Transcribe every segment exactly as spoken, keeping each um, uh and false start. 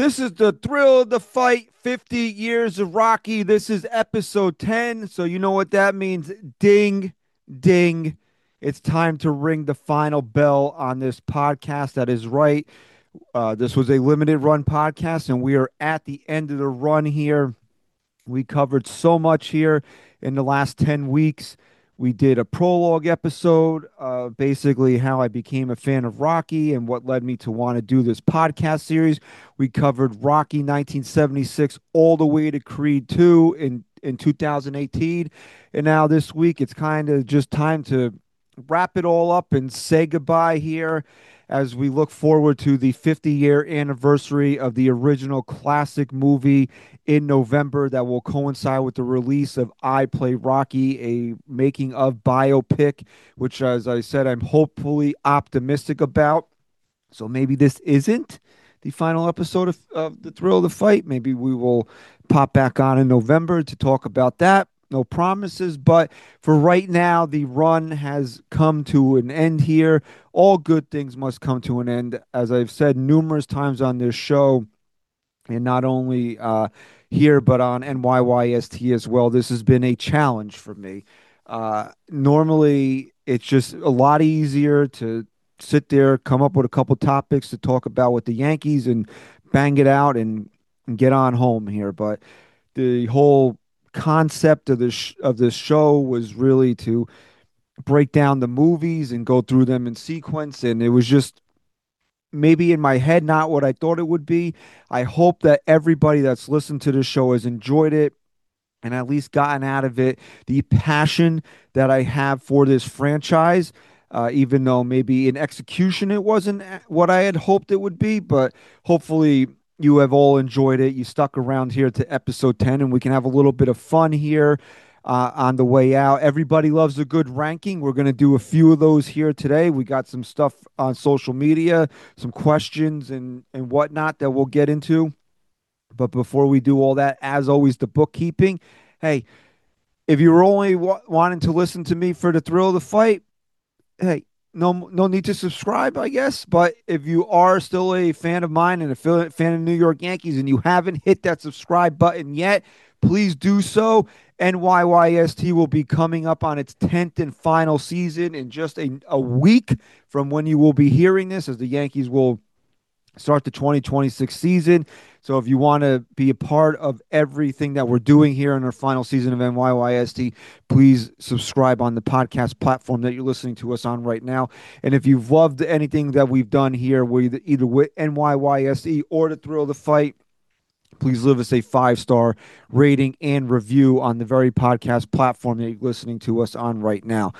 This is the thrill of the fight, fifty years of Rocky. This is episode ten. So, you know what that means. Ding, ding. It's time to ring the final bell on this podcast. That is right. Uh, this was a limited run podcast, and we are at the end of the run here. We covered so much here in the last ten weeks. We did a prologue episode, uh, basically how I became a fan of Rocky and what led me to want to do this podcast series. We covered Rocky nineteen seventy-six all the way to Creed two in, in two thousand eighteen. And now this week, it's kind of just time to wrap it all up and say goodbye here as we look forward to the fifty year anniversary of the original classic movie in November that will coincide with the release of I Play Rocky, a making of biopic, which, as I said, I'm hopefully optimistic about. So maybe this isn't the final episode of, of The Thrill of the Fight. Maybe we will pop back on in November to talk about that. No promises, but for right now, the run has come to an end here. All good things must come to an end. As I've said numerous times on this show, and not only uh, here, but on N Y Y S T as well, this has been a challenge for me. Uh, normally, it's just a lot easier to sit there, come up with a couple topics to talk about with the Yankees and bang it out and, and get on home here. But the whole concept of this of this show was really to break down the movies and go through them in sequence, and it was just maybe in my head not what I thought it would be. I hope that everybody that's listened to this show has enjoyed it and at least gotten out of it the passion that I have for this franchise. Uh, even though maybe in execution it wasn't what I had hoped it would be, but hopefully you have all enjoyed it. You stuck around here to episode ten, and we can have a little bit of fun here uh, on the way out. Everybody loves a good ranking. We're going to do a few of those here today. We got some stuff on social media, some questions and, and whatnot that we'll get into. But before we do all that, as always, the bookkeeping. Hey, if you were only wa- wanting to listen to me for the thrill of the fight, hey, no no need to subscribe, I guess. But if you are still a fan of mine and a fan of New York Yankees and you haven't hit that subscribe button yet, please do so. N Y Y S T will be coming up on its tenth and final season in just a, a week from when you will be hearing this, as the Yankees will start the twenty twenty-six season. So if you want to be a part of everything that we're doing here in our final season of N Y Y S T, please subscribe on the podcast platform that you're listening to us on right now. And if you've loved anything that we've done here, with either with N Y Y S T or The Thrill of the Fight, please leave us a five star rating and review on the very podcast platform that you're listening to us on right now.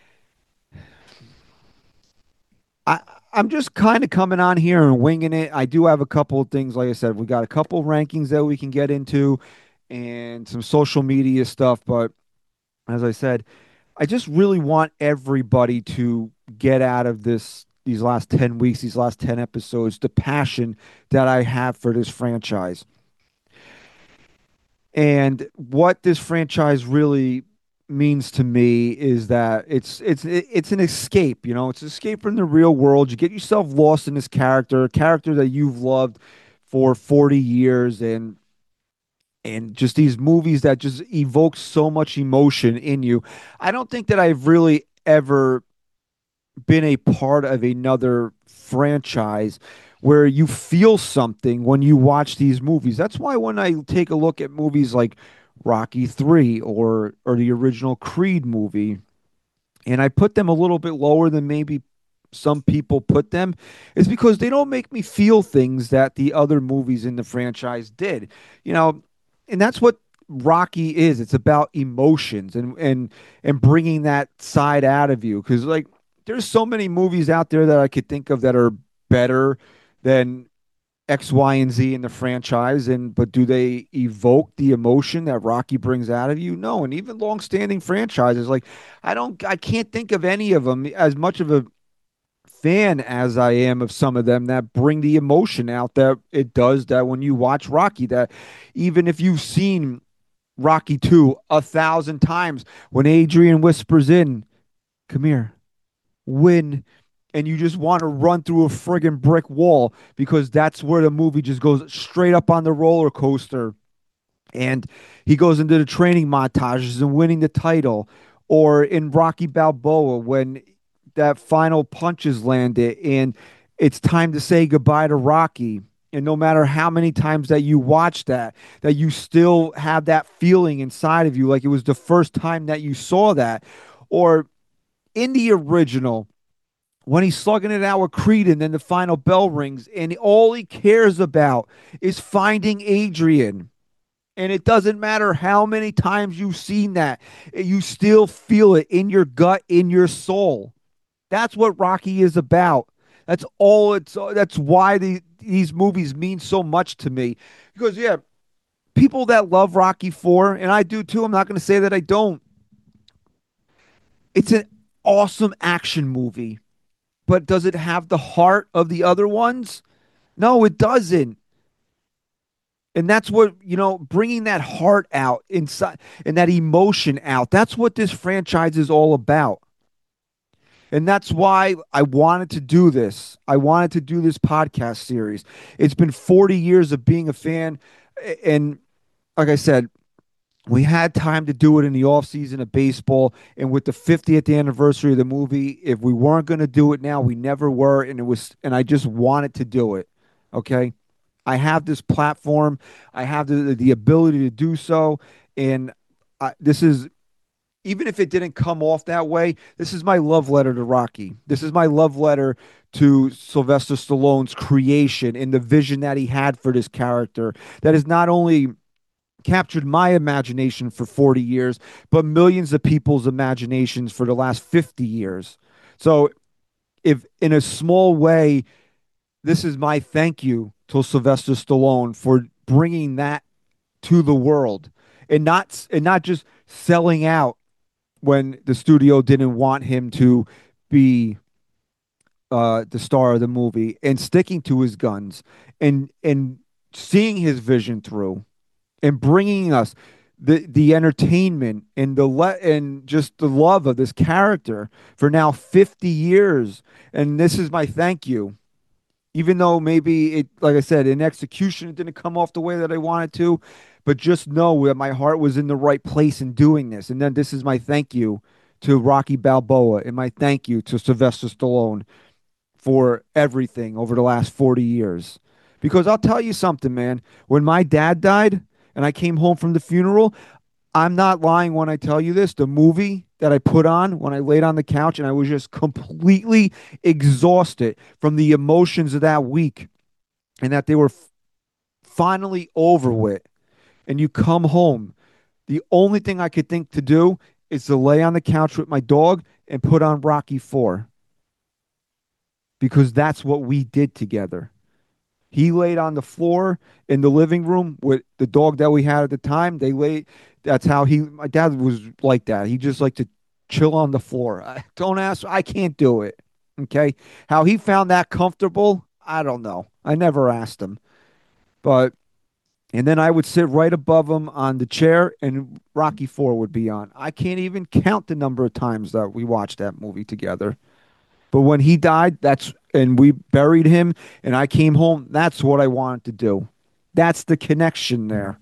I, I'm just kind of coming on here and winging it. I do have a couple of things. Like I said, we got a couple rankings that we can get into and some social media stuff. But as I said, I just really want everybody to get out of this, these last ten weeks, these last ten episodes, the passion that I have for this franchise. And what this franchise really means to me is that it's it's it's an escape, you know, it's an escape from the real world. You get yourself lost in this character, a character that you've loved for forty years, and and just these movies that just evoke so much emotion in you. I don't think that I've really ever been a part of another franchise where you feel something when you watch these movies. That's why when I take a look at movies like Rocky three or or the original Creed movie, and I put them a little bit lower than maybe some people put them, it's because they don't make me feel things that the other movies in the franchise did. You know, and that's what Rocky is. It's about emotions and and and bringing that side out of you, cuz like there's so many movies out there that I could think of that are better than X, Y, and Z in the franchise, and but do they evoke the emotion that Rocky brings out of you? No. And even long-standing franchises, like I don't, I can't think of any of them as much of a fan as I am of some of them that bring the emotion out that it does. That when you watch Rocky, that even if you've seen Rocky two a thousand times, when Adrian whispers in, "Come here, win," and you just want to run through a friggin' brick wall because that's where the movie just goes straight up on the roller coaster. And he goes into the training montages and winning the title, or in Rocky Balboa when that final punch is landed and it's time to say goodbye to Rocky. And no matter how many times that you watch that, that you still have that feeling inside of you, like it was the first time that you saw that. Or in the original, when he's slugging it out with Creed and then the final bell rings, and all he cares about is finding Adrian. And it doesn't matter how many times you've seen that, you still feel it in your gut, in your soul. That's what Rocky is about. That's all it's that's why the, these movies mean so much to me. Because yeah, people that love Rocky four, and I do too, I'm not going to say that I don't. It's an awesome action movie, but does it have the heart of the other ones? No, it doesn't. And that's what, you know, bringing that heart out inside and that emotion out. That's what this franchise is all about. And that's why I wanted to do this. I wanted to do this podcast series. It's been forty years of being a fan. And like I said, we had time to do it in the off season of baseball. And with the fiftieth anniversary of the movie, if we weren't going to do it now, we never were. And it was, and I just wanted to do it. Okay. I have this platform. I have the, the ability to do so. And I, this is, even if it didn't come off that way, this is my love letter to Rocky. This is my love letter to Sylvester Stallone's creation and the vision that he had for this character that has not only captured my imagination for forty years, but millions of people's imaginations for the last fifty years. So, if in a small way, this is my thank you to Sylvester Stallone for bringing that to the world and not and not just selling out when the studio didn't want him to be uh, the star of the movie and sticking to his guns and and seeing his vision through and bringing us the the entertainment and the le- and just the love of this character for now fifty years. And this is my thank you, even though maybe it, like I said, in execution, it didn't come off the way that I wanted to, but just know that my heart was in the right place in doing this. And then this is my thank you to Rocky Balboa and my thank you to Sylvester Stallone for everything over the last forty years. Because I'll tell you something, man, when my dad died and I came home from the funeral, I'm not lying when I tell you this. The movie that I put on when I laid on the couch and I was just completely exhausted from the emotions of that week and that they were f- finally over with. And you come home, the only thing I could think to do is to lay on the couch with my dog and put on Rocky four because that's what we did together. He laid on the floor in the living room with the dog that we had at the time. They laid. That's how he. My dad was like that. He just liked to chill on the floor. I, don't ask. I can't do it. Okay. How he found that comfortable, I don't know. I never asked him. But and then I would sit right above him on the chair, and Rocky Four would be on. I can't even count the number of times that we watched that movie together. But when he died, that's and we buried him and I came home, that's what I wanted to do. That's the connection there.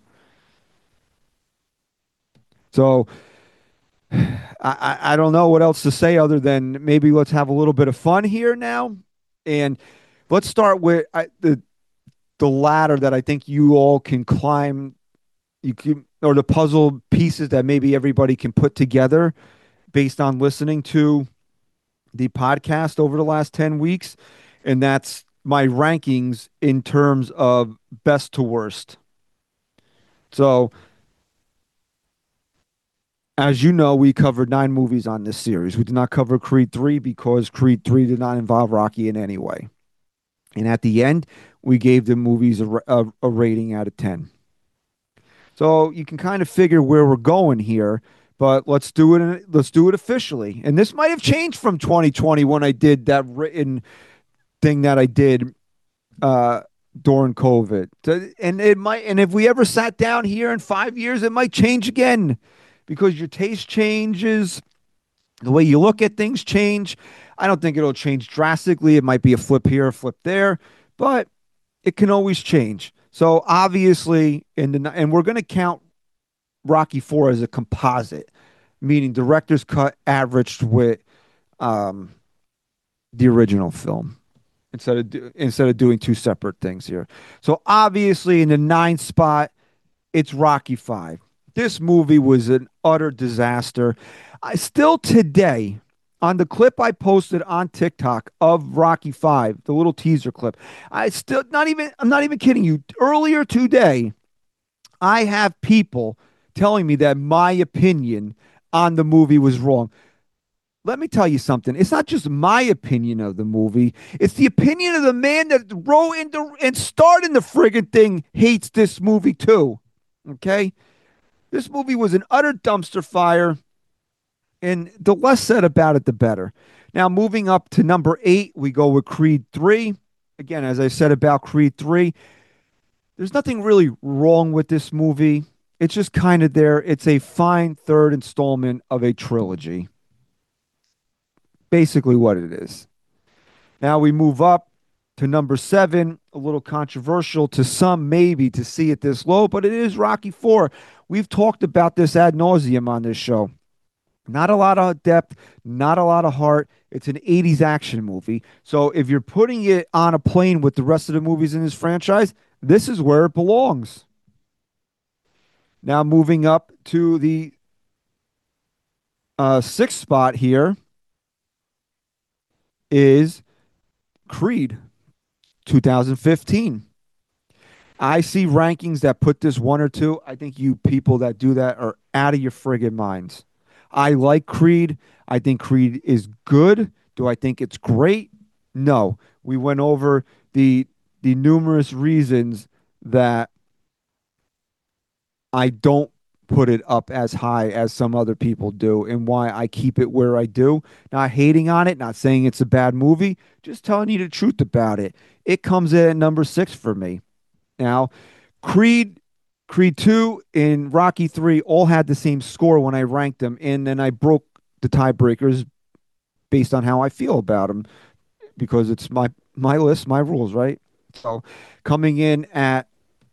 So I, I, I don't know what else to say other than maybe let's have a little bit of fun here now. And let's start with I, the the ladder that I think you all can climb. You can, or the puzzle pieces that maybe everybody can put together based on listening to the podcast over the last ten weeks, and that's my rankings in terms of best to worst. So, as you know, we covered nine movies on this series. We did not cover Creed three because Creed three did not involve Rocky in any way. And at the end, we gave the movies a, a, a rating out of ten. So you can kind of figure where we're going here, but let's do it. In, let's do it officially. And this might have changed from twenty twenty when I did that written thing that I did uh, during COVID. And it might, and if we ever sat down here in five years, it might change again because your taste changes, The way you look at things change. I don't think it'll change drastically. It might be a flip here, a flip there, but it can always change. So obviously, in the and we're going to count Rocky Four as a composite, meaning director's cut averaged with um, the original film instead of do, instead of doing two separate things here. So obviously, in the ninth spot, it's Rocky Five. This movie was an utter disaster. I still today, on the clip I posted on TikTok of Rocky Five, the little teaser clip, I still not even I'm not even kidding you. Earlier today, I have people telling me that my opinion on the movie was wrong. Let me tell you something. It's not just my opinion of the movie. It's the opinion of the man that wrote into and starred in the friggin' thing hates this movie too. Okay? This movie was an utter dumpster fire, and the less said about it, the better. Now, moving up to number eight, we go with Creed three. Again, as I said about Creed three, there's nothing really wrong with this movie. It's just kind of there. It's a fine third installment of a trilogy. Basically, what it is. Now we move up to number seven, a little controversial to some, maybe, to see it this low, but it is Rocky Four. We've talked about this ad nauseum on this show. Not a lot of depth, not a lot of heart. It's an eighties action movie. So if you're putting it on a plane with the rest of the movies in this franchise, this is where it belongs. Now moving up to the uh, sixth spot here is Creed twenty fifteen. I see rankings that put this one or two. I think you people that do that are out of your friggin' minds. I like Creed. I think Creed is good. Do I think it's great? No. We went over the the numerous reasons that I don't put it up as high as some other people do and why I keep it where I do. Not hating on it, not saying it's a bad movie, just telling you the truth about it. It comes in at number six for me. Now, Creed, Creed two, and Rocky three all had the same score when I ranked them, and then I broke the tiebreakers based on how I feel about them because it's my my list, my rules, right? So, coming in at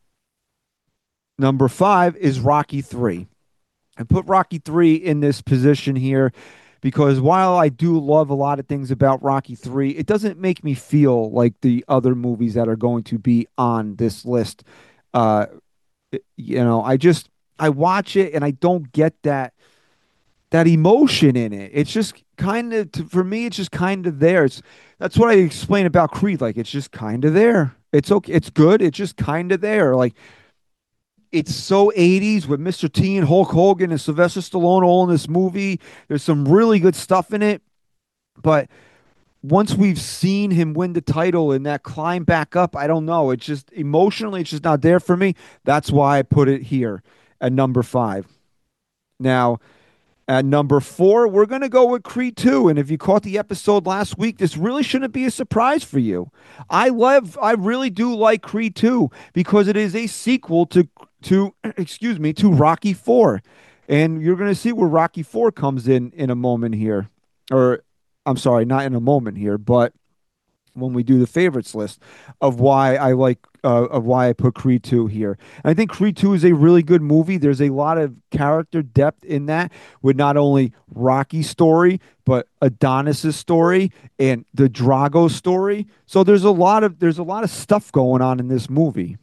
number five is Rocky three. I put Rocky three in this position here because while I do love a lot of things about Rocky three, it doesn't make me feel like the other movies that are going to be on this list. Uh, you know, I just I watch it and I don't get that that emotion in it. It's just kind of for me, it's just kind of there. It's that's what I explain about Creed. Like it's just kind of there. It's okay. It's good. It's just kind of there. Like it's so eighties with mister T and Hulk Hogan and Sylvester Stallone all in this movie. There's some really good stuff in it, but once we've seen him win the title and that climb back up, I don't know. It's just emotionally, it's just not there for me. That's why I put it here at number five. Now, at number four, we're going to go with Creed two. And if you caught the episode last week, this really shouldn't be a surprise for you. I love, I really do like Creed two because it is a sequel to, to excuse me, to Rocky four. And you're going to see where Rocky four comes in in a moment here. Or, I'm sorry, not in a moment here, but when we do the favorites list of why I like uh, of why I put Creed two here. And I think Creed two is a really good movie. There's a lot of character depth in that with not only Rocky's story, but Adonis's story and the Drago story. So there's a lot of there's a lot of stuff going on in this movie.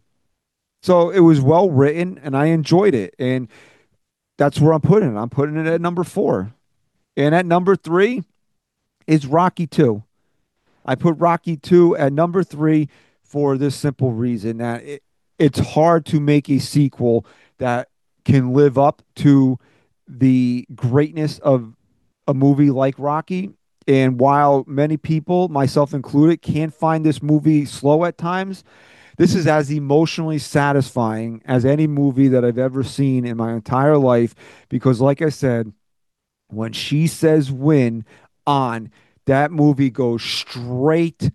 So it was well written and I enjoyed it. And that's where I'm putting it. I'm putting it at number four. And at number three is Rocky two. I put Rocky two at number three for this simple reason that it, it's hard to make a sequel that can live up to the greatness of a movie like Rocky. And while many people, myself included, can't find this movie slow at times, this is as emotionally satisfying as any movie that I've ever seen in my entire life. Because, like I said, when she says win on, that movie goes straight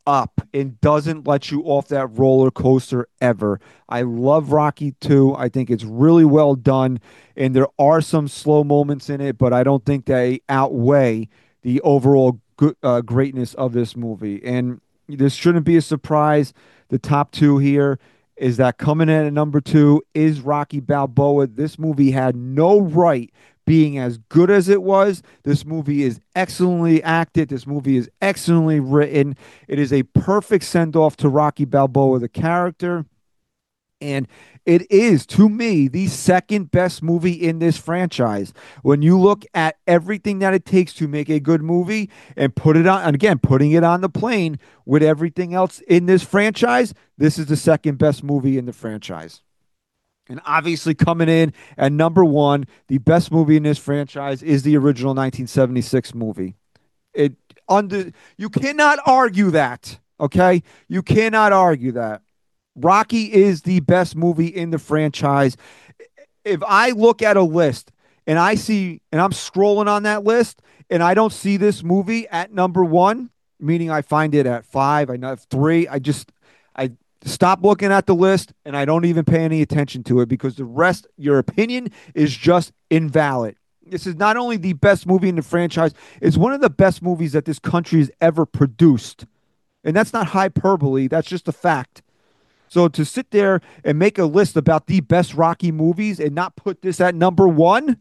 up and doesn't let you off that roller coaster ever. I love Rocky two. I think it's really well done, and there are some slow moments in it, but I don't think they outweigh the overall good, uh, greatness of this movie. And this shouldn't be a surprise. The top two here is that coming in at number two is Rocky Balboa. This movie had no right being as good as it was. This movie is excellently acted. This movie is excellently written. It is a perfect send off to Rocky Balboa, the character. And it is, to me, the second best movie in this franchise. When you look at everything that it takes to make a good movie and put it on, and again, putting it on the plane with everything else in this franchise, this is the second best movie in the franchise. And obviously, coming in at number one, the best movie in this franchise is the original nineteen seventy-six movie. It under you cannot argue that. Okay, you cannot argue that. Rocky is the best movie in the franchise. If I look at a list and I see, and I'm scrolling on that list, and I don't see this movie at number one, meaning I find it at five, I know three, I just, I stop looking at the list and I don't even pay any attention to it because the rest, your opinion is just invalid. This is not only the best movie in the franchise, it's one of the best movies that this country has ever produced. And that's not hyperbole, that's just a fact. So to sit there and make a list about the best Rocky movies and not put this at number one,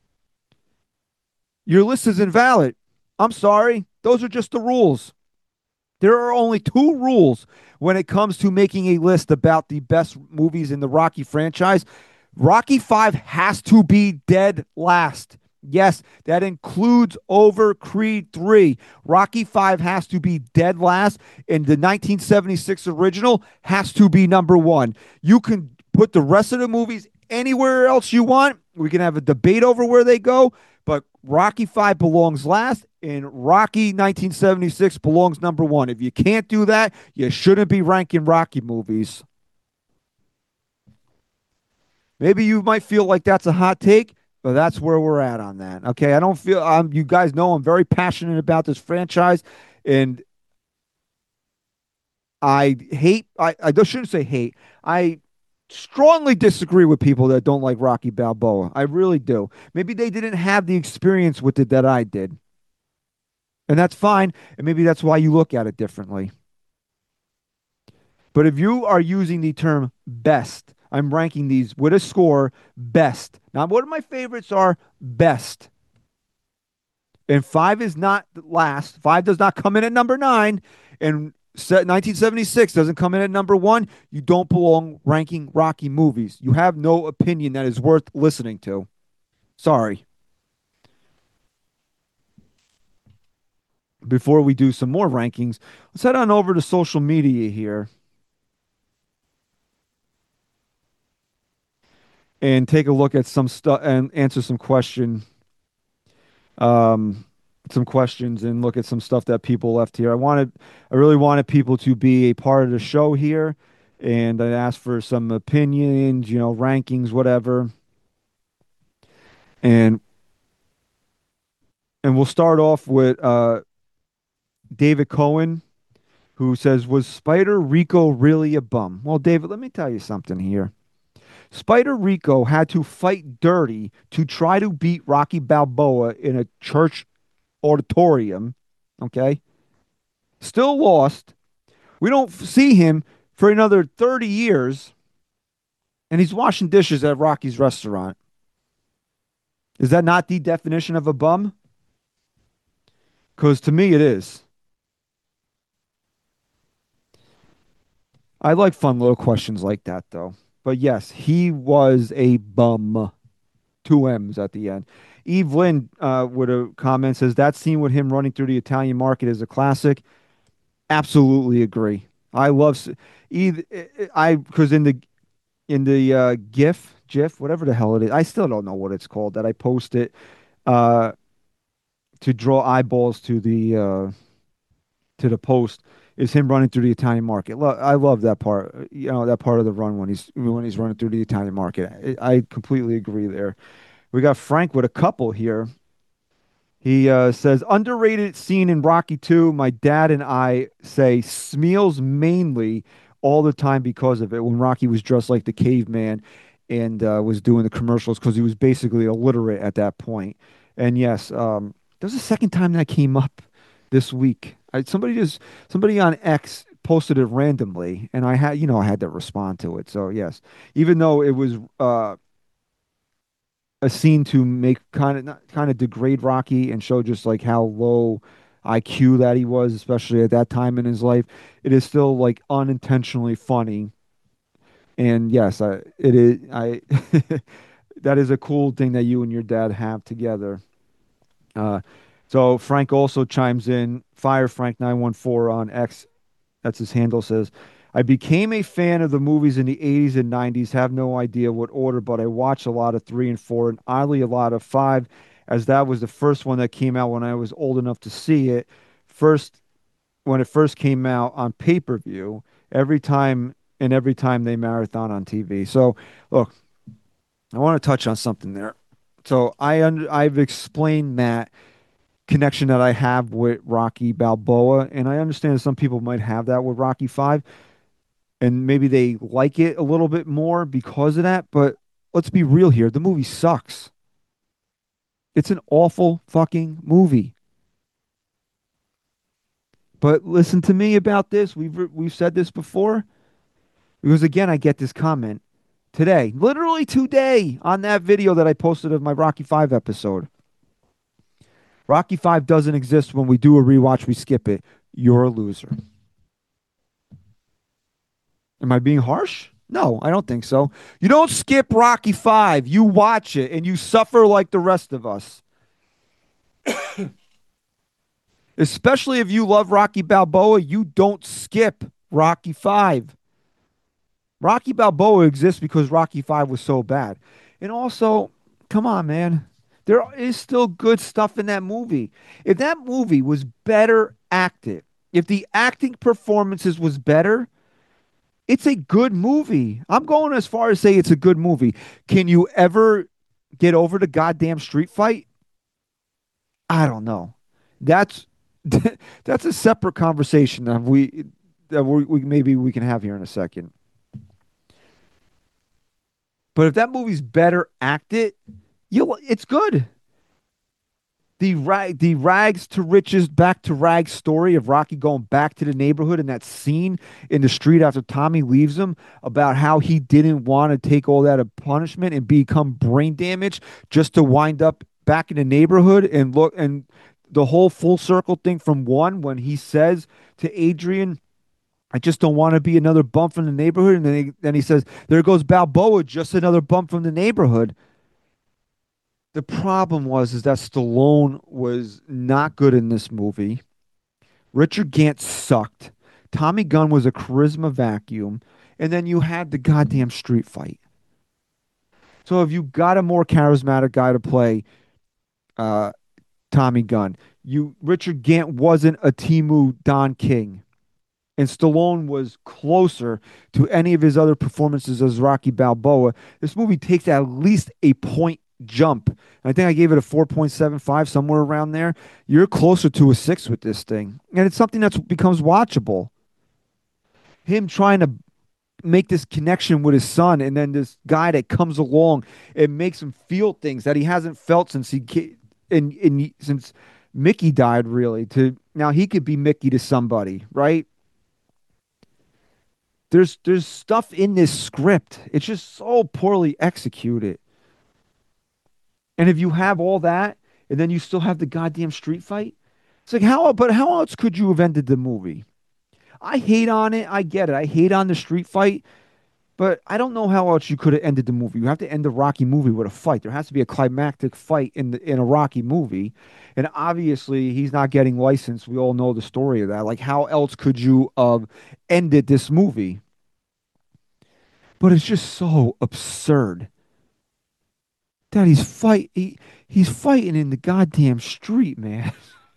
your list is invalid. I'm sorry. Those are just the rules. There are only two rules when it comes to making a list about the best movies in the Rocky franchise. Rocky five has to be dead last. Yes, that includes over Creed three. Rocky five has to be dead last, and the nineteen seventy-six original has to be number one. You can put the rest of the movies anywhere else you want. We can have a debate over where they go, but Rocky five belongs last, and Rocky nineteen seventy-six belongs number one. If you can't do that, you shouldn't be ranking Rocky movies. Maybe you might feel like that's a hot take, but that's where we're at on that. Okay, I don't feel um you guys know I'm very passionate about this franchise, and I hate I I shouldn't say hate. I strongly disagree with people that don't like Rocky Balboa. I really do. Maybe they didn't have the experience with it that I did. And that's fine, and maybe that's why you look at it differently. But if you are using the term best, I'm ranking these with a score best. Now, what of my favorites are best. And five is not last. Five does not come in at number nine. And nineteen seventy-six doesn't come in at number one. You don't belong ranking Rocky movies. You have no opinion that is worth listening to. Sorry. Before we do some more rankings, let's head on over to social media here and take a look at some stuff and answer some question um some questions and look at some stuff that people left here. I wanted I really wanted people to be a part of the show here, and I asked for some opinions, you know, rankings, whatever. And and we'll start off with uh David Cohen, who says, "Was Spider Rico really a bum?" Well, David, let me tell you something here. Spider Rico had to fight dirty to try to beat Rocky Balboa in a church auditorium. Okay. Still lost. We don't see him for another thirty years, and he's washing dishes at Rocky's restaurant. Is that not the definition of a bum? Because to me, it is. I like fun little questions like that, though. But yes, he was a bum. Two M's at the end. Eve Lynn uh, with a comment says that scene with him running through the Italian market is a classic. Absolutely agree. I love either I because in the in the uh, GIF, GIF, whatever the hell it is, I still don't know what it's called. That I post it uh, to draw eyeballs to the uh, to the post is him running through the Italian market. Lo- I love that part. You know that part of the run when he's when he's running through the Italian market. I, I completely agree there. We got Frank with a couple here. He uh, says, underrated scene in Rocky two. My dad and I say Smeals mainly all the time because of it. When Rocky was dressed like the caveman and uh, was doing the commercials because he was basically illiterate at that point. And yes, um, that was the second time that came up this week. I, somebody just somebody on X posted it randomly, and I had you know I had to respond to it. So yes, even though it was uh, a scene to make kind of not kind of degrade Rocky and show just like how low I Q that he was, especially at that time in his life. It is still like unintentionally funny. And yes, I it is I that is a cool thing that you and your dad have together. Uh so Frank also chimes in, Fire Frank nine one four on X, that's his handle, says, I became a fan of the movies in the eighties and nineties, have no idea what order, but I watched a lot of three and four and oddly a lot of five, as that was the first one that came out when I was old enough to see it. First, when it first came out on pay-per-view, every time and every time they marathon on T V. So, look, I want to touch on something there. So I under, I've explained that connection that I have with Rocky Balboa, and I understand that some people might have that with Rocky Five, and maybe they like it a little bit more because of that. But let's be real here: the movie sucks. It's an awful fucking movie. But listen to me about this. We've we've said this before because again, I get this comment today, literally today, on that video that I posted of my Rocky Five episode. Rocky Five doesn't exist. When we do a rewatch, we skip it. You're a loser. Am I being harsh? No, I don't think so. You don't skip Rocky Five. You watch it and you suffer like the rest of us. Especially if you love Rocky Balboa, you don't skip Rocky Five. Rocky Balboa exists because Rocky Five was so bad. And also, come on, man. There is still good stuff in that movie. If that movie was better acted, if the acting performances was better, it's a good movie. I'm going as far as say it's a good movie. Can you ever get over the goddamn street fight? I don't know. That's that's a separate conversation that we that we, we maybe we can have here in a second. But if that movie's better acted, you it's good. The rag, the rags to riches, back to rags story of Rocky going back to the neighborhood and that scene in the street after Tommy leaves him about how he didn't want to take all that punishment and become brain damaged just to wind up back in the neighborhood and look and the whole full circle thing from one when he says to Adrian, I just don't want to be another bump from the neighborhood. And then he, then he says, there goes Balboa, just another bump from the neighborhood. The problem was is that Stallone was not good in this movie. Richard Gant sucked. Tommy Gunn was a charisma vacuum. And then you had the goddamn street fight. So if you got a more charismatic guy to play uh, Tommy Gunn, you Richard Gant wasn't a Timu Don King. And Stallone was closer to any of his other performances as Rocky Balboa. This movie takes at least a point jump. I think I gave it a four point seven five, somewhere around there. You're closer to a six with this thing. And it's something that becomes watchable. Him trying to make this connection with his son, and then this guy that comes along and makes him feel things that he hasn't felt since he in, in since Mickey died, really. To now he could be Mickey to somebody, right? There's there's stuff in this script. It's just so poorly executed. And if you have all that, and then you still have the goddamn street fight, it's like how but how else could you have ended the movie? I hate on it. I get it. I hate on the street fight, but I don't know how else you could have ended the movie. You have to end the Rocky movie with a fight. There has to be a climactic fight in the in a Rocky movie. And obviously he's not getting licensed. We all know the story of that. Like how else could you have ended this movie? But it's just so absurd that he's fight he, he's fighting in the goddamn street, man.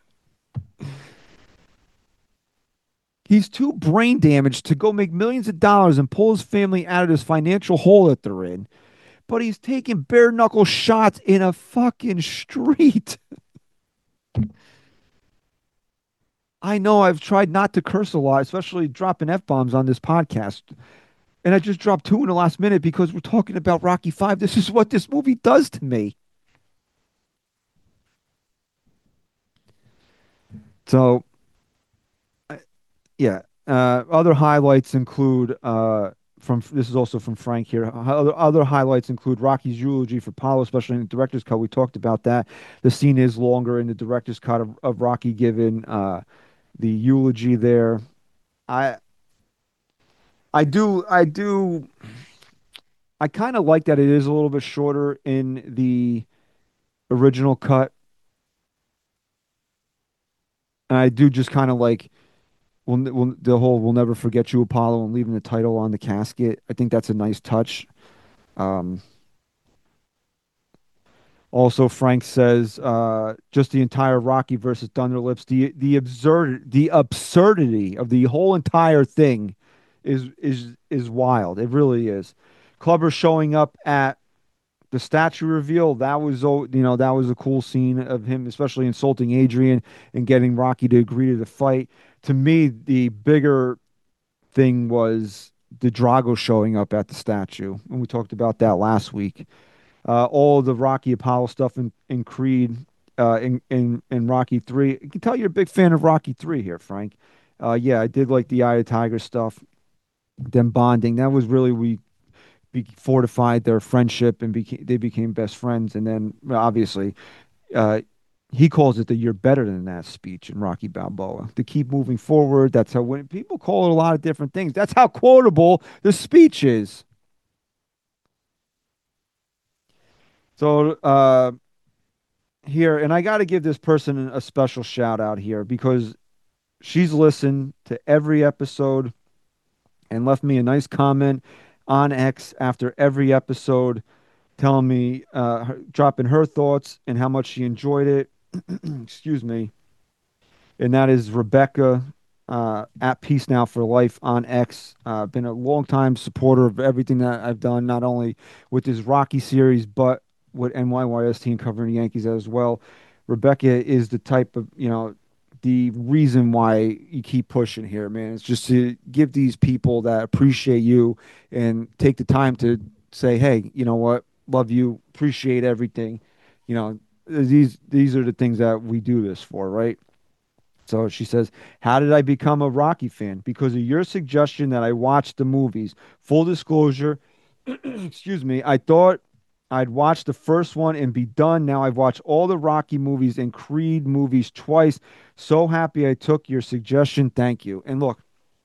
He's too brain damaged to go make millions of dollars and pull his family out of this financial hole that they're in. But he's taking bare knuckle shots in a fucking street. I know I've tried not to curse a lot, especially dropping F bombs on this podcast. And I just dropped two in the last minute because we're talking about Rocky Five. This is what this movie does to me. So, uh, yeah. Uh, other highlights include uh, from this is also from Frank here. Other other highlights include Rocky's eulogy for Paulo, especially in the director's cut. We talked about that. The scene is longer in the director's cut of, of Rocky giving uh, the eulogy there. I I do I do I kind of like that it is a little bit shorter in the original cut. And I do just kind of like we'll, we'll, the whole "We'll never forget you, Apollo" and leaving the title on the casket. I think that's a nice touch. Um, Also, Frank says uh, just the entire Rocky versus Thunderlips, the the absurd the absurdity of the whole entire thing is is is wild. It really is. Clubber showing up at the statue reveal, that was oh, you know that was a cool scene of him, especially insulting Adrian and getting Rocky to agree to the fight. To me, the bigger thing was the Drago showing up at the statue, and we talked about that last week. Uh, all the Rocky Apollo stuff in, in Creed, uh, in, in in Rocky Three. You can tell you're a big fan of Rocky Three here, Frank. Uh, yeah, I did like the Eye of Tiger stuff, them bonding. That was really we be fortified their friendship and became they became best friends. And then well, obviously, uh, he calls it the "You're better than that" speech in Rocky Balboa. To keep moving forward. That's how when people call it a lot of different things. That's how quotable the speech is. So uh, here, and I got to give this person a special shout out here because she's listened to every episode and left me a nice comment on X after every episode, telling me, uh, her, dropping her thoughts and how much she enjoyed it. Excuse me. And that is Rebecca uh, at Peace Now for Life on X. Uh, been a long time supporter of everything that I've done, not only with this Rocky series, but with N Y Y S team covering the Yankees as well. Rebecca is the type of, you know, the reason why you keep pushing here, man. It's just to give these people that appreciate you and take the time to say, hey, you know what? Love you, appreciate everything. You know, these these are the things that we do this for, right? So she says, how did I become a Rocky fan? Because of your suggestion that I watch the movies. Full disclosure, excuse me, I thought I'd watch the first one and be done. Now I've watched all the Rocky movies and Creed movies twice. So happy I took your suggestion. Thank you. And look,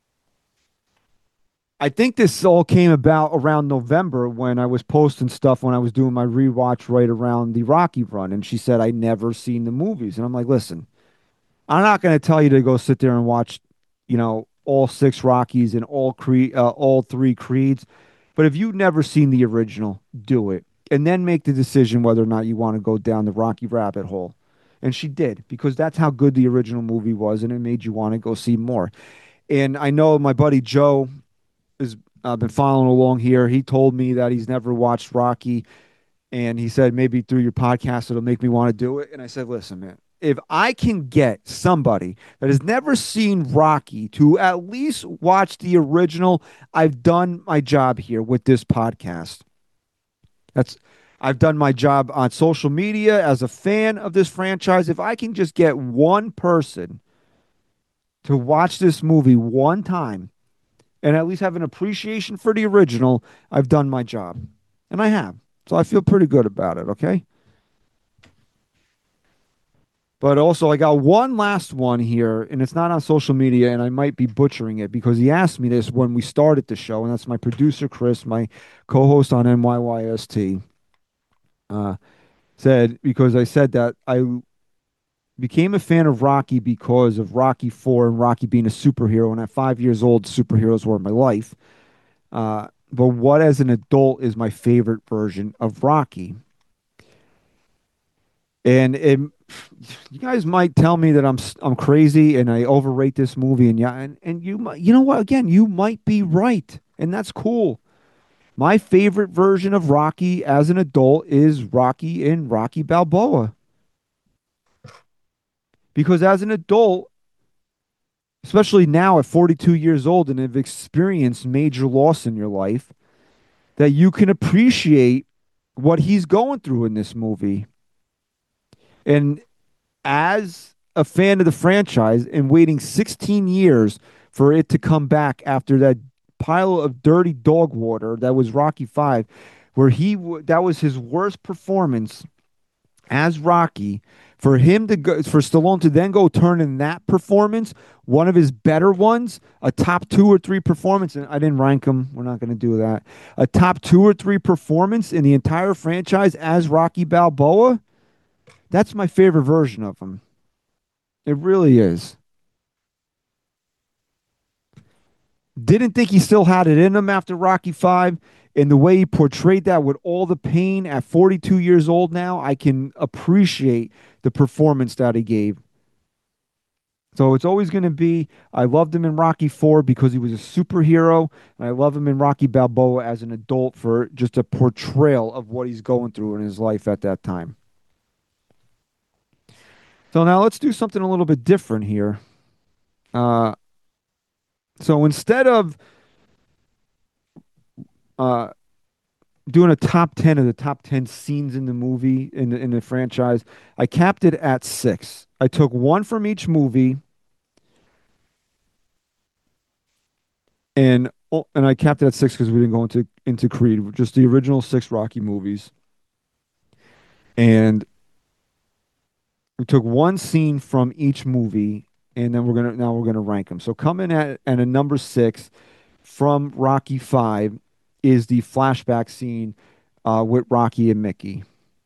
I think this all came about around November when I was posting stuff when I was doing my rewatch right around the Rocky run. And she said, I'd never seen the movies. And I'm like, listen, I'm not going to tell you to go sit there and watch, you know, all six Rockies and all Creed, uh, all three Creeds. But if you've never seen the original, do it, and then make the decision whether or not you want to go down the Rocky rabbit hole. And she did because that's how good the original movie was, and it made you want to go see more. And I know my buddy Joe has uh, been following along here. He told me that he's never watched Rocky, and he said maybe through your podcast it'll make me want to do it. And I said, listen, man, if I can get somebody that has never seen Rocky to at least watch the original, I've done my job here with this podcast. That's I've done my job on social media as a fan of this franchise. If I can just get one person to watch this movie one time and at least have an appreciation for the original, I've done my job. And I have. So I feel pretty good about it, okay? But also, I got one last one here, and it's not on social media, and I might be butchering it because he asked me this when we started the show, and that's my producer, Chris, my co host on N Y Y S T. Uh, said, because I said that I became a fan of Rocky because of Rocky four and Rocky being a superhero. And at five years old, superheroes were my life. Uh, but what, as an adult, is my favorite version of Rocky? And it, you guys might tell me that I'm I'm crazy and I overrate this movie, and yeah, and, and you might, you know what? Again, you might be right, and that's cool. My favorite version of Rocky as an adult is Rocky in Rocky Balboa, because as an adult, especially now at forty-two years old and have experienced major loss in your life, that you can appreciate what he's going through in this movie. And as a fan of the franchise and waiting sixteen years for it to come back after that pile of dirty dog water that was Rocky five, where he w- that was his worst performance as Rocky, for him to go, for Stallone to then go turn in that performance, one of his better ones, a top two or three performance, and I didn't rank him. We're not going to do that. A top two or three performance in the entire franchise as Rocky Balboa. That's my favorite version of him. It really is. Didn't think he still had it in him after Rocky five. And the way he portrayed that with all the pain at forty-two years old now, I can appreciate the performance that he gave. So it's always going to be, I loved him in Rocky four because he was a superhero. And I love him in Rocky Balboa as an adult for just a portrayal of what he's going through in his life at that time. So now let's do something a little bit different here. Uh, so instead of uh, doing a top ten of the top ten scenes in the movie, in the, in the franchise, I capped it at six. I took one from each movie and oh, and I capped it at six because we didn't go into into Creed, just the original six Rocky movies. And we took one scene from each movie, and then we're gonna now we're gonna rank them. So coming at at a number six from Rocky Five is the flashback scene uh, with Rocky and Mickey.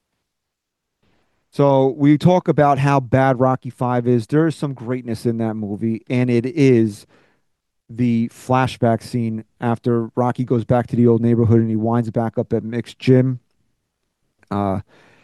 So we talk about how bad Rocky Five is. There is some greatness in that movie, and it is the flashback scene after Rocky goes back to the old neighborhood and he winds back up at Mick's gym. Uh,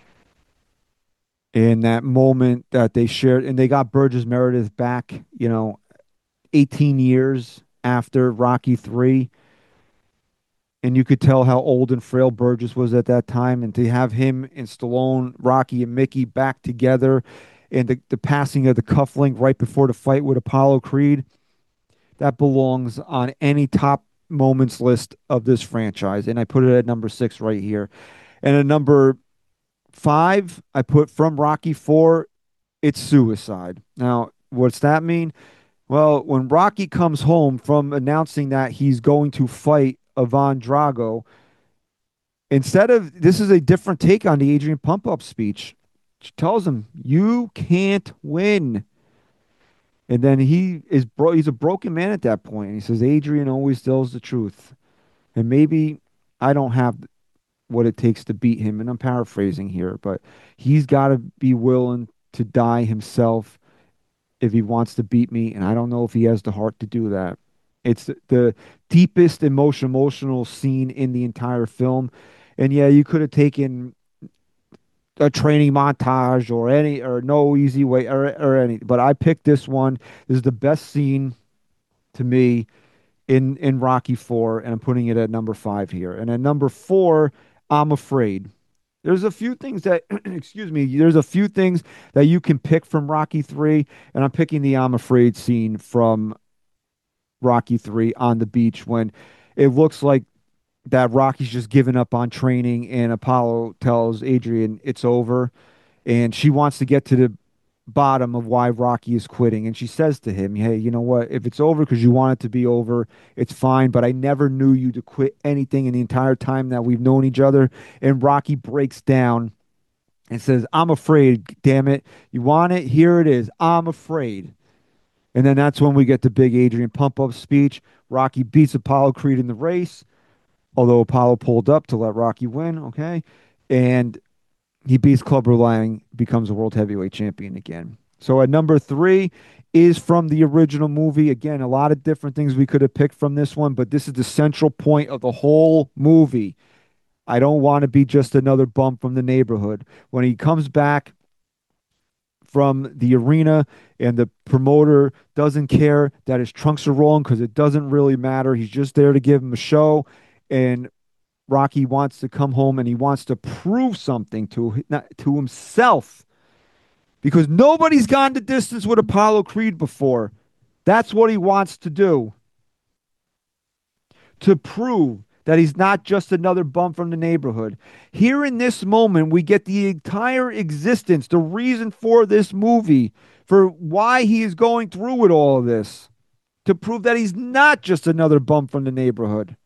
in that moment that they shared, and they got Burgess Meredith back, you know, eighteen years after Rocky three. And you could tell how old and frail Burgess was at that time. And to have him and Stallone, Rocky, and Mickey back together, and the, the passing of the cufflink right before the fight with Apollo Creed, that belongs on any top moments list of this franchise. And I put it at number six right here. And at number five, I put from Rocky four, it's suicide. Now, what's that mean? Well, when Rocky comes home from announcing that he's going to fight Ivan Drago, instead of this is a different take on the Adrian Pump Up speech. She tells him, "You can't win." And then he is bro he's a broken man at that point. And he says, Adrian always tells the truth. And maybe I don't have what it takes to beat him. And I'm paraphrasing here, but he's got to be willing to die himself if he wants to beat me. And I don't know if he has the heart to do that. It's the, the deepest emotion, emotional scene in the entire film. And yeah, you could have taken a training montage or any or no easy way or, or any, but I picked this one. This is the best scene to me in in Rocky four, and I'm putting it at number five here. And at number four, I'm afraid. There's a few things that, excuse me, there's a few things that you can pick from Rocky three, and I'm picking the I'm afraid scene from Rocky three on the beach when it looks like that Rocky's just given up on training, and Apollo tells Adrian it's over, and she wants to get to the bottom of why Rocky is quitting. And she says to him, hey, you know what? If it's over because you want it to be over, it's fine. But I never knew you to quit anything in the entire time that we've known each other. And Rocky breaks down and says, I'm afraid, damn it. You want it? Here it is. I'm afraid. And then that's when we get the big Adrian pump up speech. Rocky beats Apollo Creed in the race, although Apollo pulled up to let Rocky win. Okay. And he beats Clubber Lang, becomes a world heavyweight champion again. So at number three is from the original movie. Again, a lot of different things we could have picked from this one, but this is the central point of the whole movie. I don't want to be just another bump from the neighborhood. When he comes back from the arena and the promoter doesn't care that his trunks are wrong because it doesn't really matter. He's just there to give him a show. And Rocky wants to come home and he wants to prove something to to himself because nobody's gone the distance with Apollo Creed before. That's what he wants to do, to prove that he's not just another bum from the neighborhood. Here in this moment, we get the entire existence, the reason for this movie, for why he is going through with all of this, to prove that he's not just another bum from the neighborhood.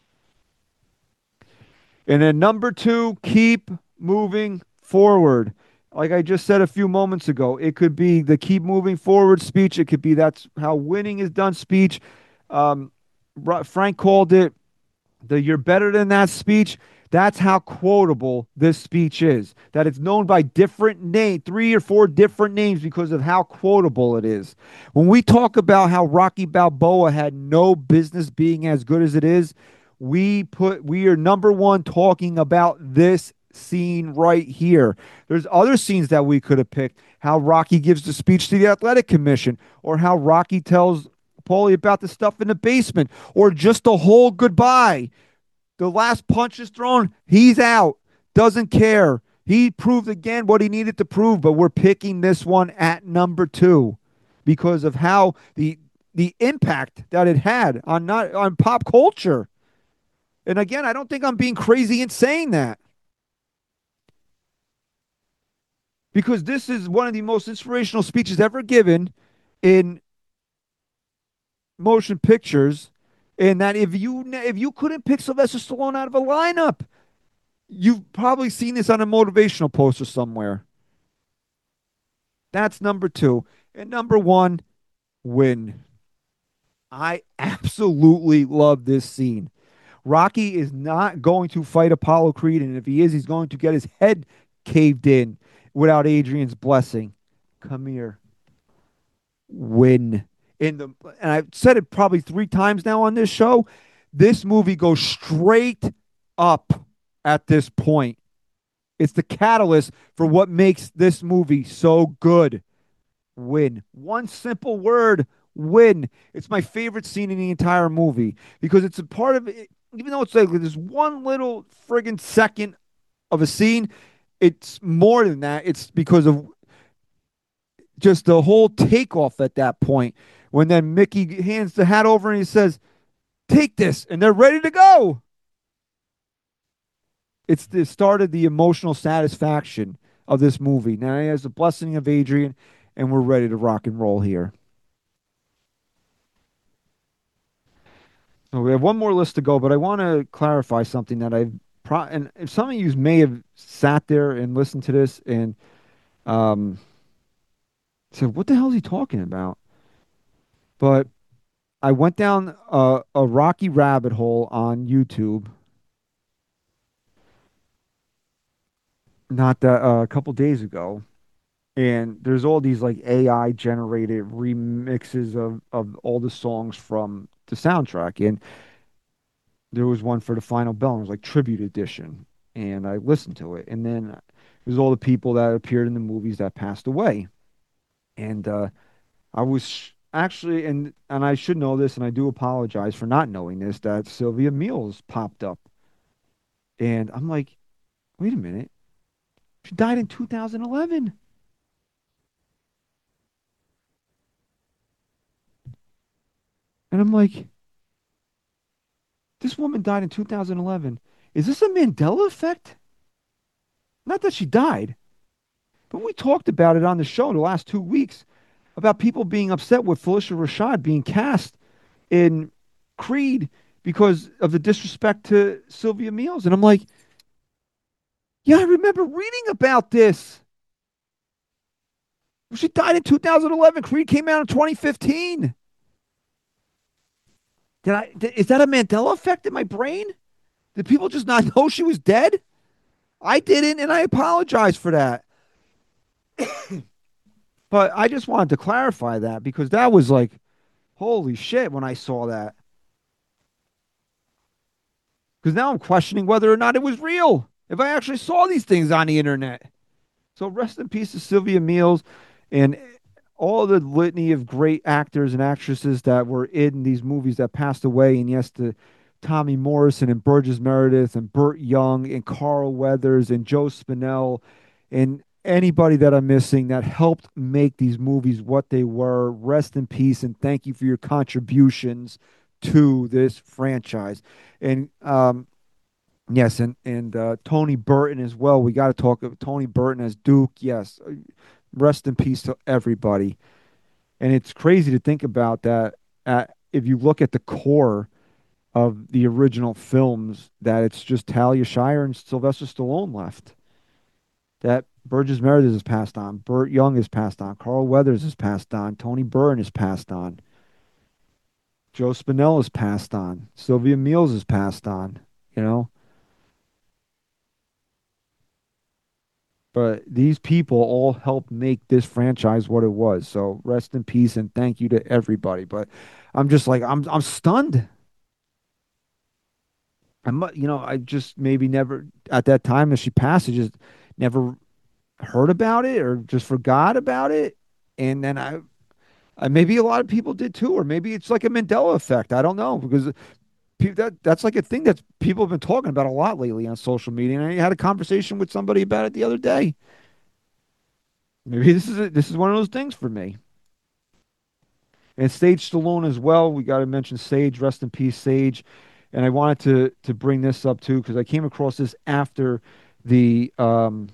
And then number two, keep moving forward. Like I just said a few moments ago, it could be the keep moving forward speech. It could be that's how winning is done speech. Um, Frank called it the "you're better than that" speech. That's how quotable this speech is. That it's known by different name, three or four different names because of how quotable it is. When we talk about how Rocky Balboa had no business being as good as it is, we put we are number one talking about this scene right here. There's other scenes that we could have picked. How Rocky gives the speech to the athletic commission, or how Rocky tells Paulie about the stuff in the basement, or just the whole goodbye. The last punch is thrown, he's out, doesn't care. He proved again what he needed to prove, but we're picking this one at number two because of how the the impact that it had on not on pop culture. And again, I don't think I'm being crazy in saying that, because this is one of the most inspirational speeches ever given in motion pictures. And that if you if you couldn't pick Sylvester Stallone out of a lineup, you've probably seen this on a motivational poster somewhere. That's number two. And number one, win. I absolutely love this scene. Rocky is not going to fight Apollo Creed, and if he is, he's going to get his head caved in without Adrian's blessing. Come here, win. In the and I've said it probably three times now on this show. This movie goes straight up at this point. It's the catalyst for what makes this movie so good. Win. One simple word, win. It's my favorite scene in the entire movie because it's a part of it, even though it's like this one little friggin' second of a scene, it's more than that. It's because of just the whole takeoff at that point when then Mickey hands the hat over and he says, "Take this," and they're ready to go. It's the start of the emotional satisfaction of this movie. Now he has the blessing of Adrian, and we're ready to rock and roll here. So we have one more list to go, but I want to clarify something that I've pro- and some of you may have sat there and listened to this and um said, "What the hell is he talking about?" But I went down a, a rocky rabbit hole on YouTube not that uh, a couple days ago, and there's all these like A I generated remixes of of all the songs from the soundtrack, and there was one for the Final Bell, and it was like tribute edition, and I listened to it, and then there's all the people that appeared in the movies that passed away, and uh, I was actually, and and I should know this, and I do apologize for not knowing this, that Sylvia Meals popped up, and I'm like, wait a minute, she died in two thousand eleven. And I'm like, this woman died in two thousand eleven. Is this a Mandela effect? Not that she died, but we talked about it on the show in the last two weeks about people being upset with Felicia Rashad being cast in Creed because of the disrespect to Sylvia Meals. And I'm like, yeah, I remember reading about this. She died in two thousand eleven. Creed came out in twenty fifteen. Did I? Is that a Mandela effect in my brain? Did people just not know she was dead? I didn't, and I apologize for that. But I just wanted to clarify that because that was like, holy shit, when I saw that. Because now I'm questioning whether or not it was real. If I actually saw these things on the internet. So rest in peace to Sylvia Meals and all the litany of great actors and actresses that were in these movies that passed away. And yes, to Tommy Morrison and Burgess Meredith and Burt Young and Carl Weathers and Joe Spinell and anybody that I'm missing that helped make these movies what they were, rest in peace and thank you for your contributions to this franchise. And um, yes, and and uh, Tony Burton as well. We got to talk of Tony Burton as Duke. Yes, uh, rest in peace to everybody. And it's crazy to think about that. At, if you look at the core of the original films, that it's just Talia Shire and Sylvester Stallone left. That Burgess Meredith has passed on, Burt Young has passed on, Carl Weathers has passed on, Tony Byrne has passed on, Joe Spinell has passed on, Sylvia Meals has passed on. You know, but these people all helped make this franchise what it was. So rest in peace and thank you to everybody. But I'm just like I'm I'm stunned. I'm you know I just maybe never at that time as she passed, I just never heard about it or just forgot about it. And then I, I maybe a lot of people did too, or maybe it's like a Mandela effect. I don't know because pe- that that's like a thing that people have been talking about a lot lately on social media. And I had a conversation with somebody about it the other day. Maybe this is a, this is one of those things for me. And Sage Stallone as well. We got to mention Sage. Rest in peace, Sage. And I wanted to to bring this up too because I came across this after the um